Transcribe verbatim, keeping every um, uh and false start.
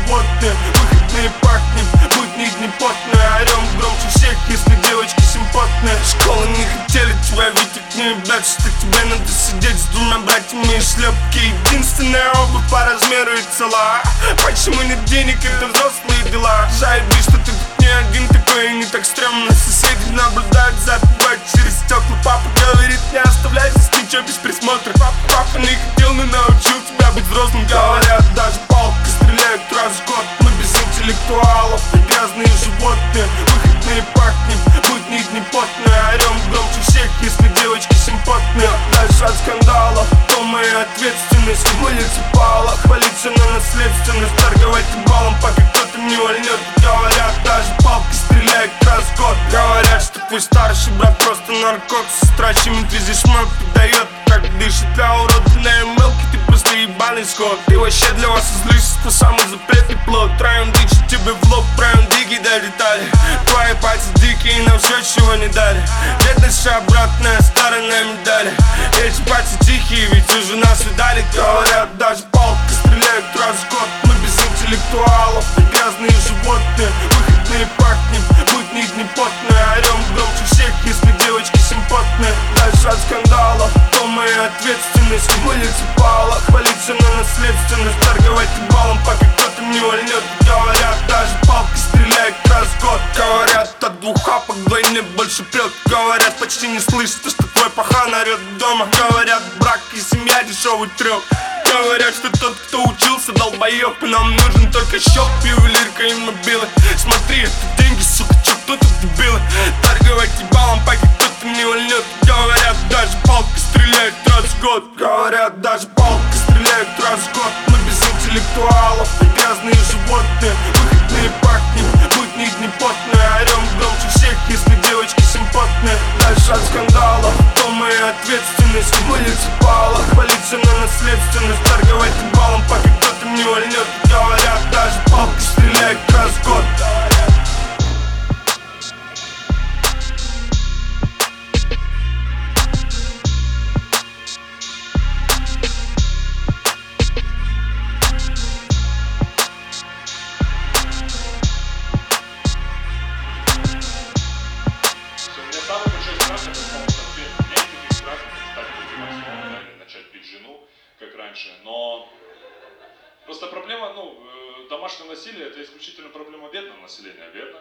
животные. Выходные пахнем, будни дни потные. Орем громче всех, если девочки симпотные. Школы не хотели тебя видеть, не ебят, что тебе надо сидеть с двумя братьями и шлепки. Единственная обувь по размеру и цела. Почему нет денег, это взрослые дела. Заеби, что ты тут не один такой и не так стрёмно. Соседи наблюдают за тобой через стекла. Папа говорит, не оставляй здесь ничего без присмотра. Папа, папа не хотел, но научил тебя быть взрослым. Говорят, даже палкой стреляют раз в год. Мы без интеллектуалов и грязные животные. Выходные пахнем, будни дни потные. Орем громче всех, если девочки симпотные. Дальше от скандалов, то моя ответственность. Муниципала, хвалиться на наследственность. Торговать балом, пока кто-то не вольнет. Говорят, даже палкой стреляют раз в год. Говорят, что твой старший брат просто наркот. Сестра чему ты здесь мой подает. Как дышит для урода на эмэлке, ты просто ебаный скот. Ты вообще для вас излишество, самый запретный плод. Троем дичи тебе в лоб, правим диги долетали. Твои пальцы дикие, нам все чего не дали. Бедность обратная сторона медали. Эти пальцы тихие, ведь уже нас видали. Говорят, даже палкой стреляют раз в год. Мы без интеллектуалов и грязные животные. Выходные пахнем, будни дни потные. Орем громче всех, если девочки симпотные. Дальше от скандалов, то моя ответственность. Муниципала, хвалиться на наследственность. Торговать балом, пока кто-то не вольнет. Говорят, даже палкой стреляют раз в год. Говорят, от двух хапок вдвойне больше прет. Говорят, почти не слышно, что твой пахан орет дома. Говорят, брак и семья дешевый трёх. Говорят, что тот, кто учился, долбоёб. И нам нужен только счёт, ювелирка и мобилы. Смотри, это деньги, сука, чё кто тут дебилы? Торговать ебалом, пока кто-то не вольнет. Говорят, даже палкой стреляют раз в год. Говорят, даже палкой стреляют раз в год. Мы без интеллектуалов и грязные животные. Выходные пахнем, будни дни потные. Орем громче всех, если девочки симпотные. Дальше от скандалов, то моя ответственность. Муниципала, хвалиться на наследственность. Торговать балом, пока кто-то не вольнет. Говорят, даже палкой стреляют раз в год. Самый большой страх — это самостоятельность. У меня есть таких страхов, кстати, максимально начать бить жену, как раньше. Но просто проблема, ну, домашнее насилие — это исключительно проблема бедного населения, верно?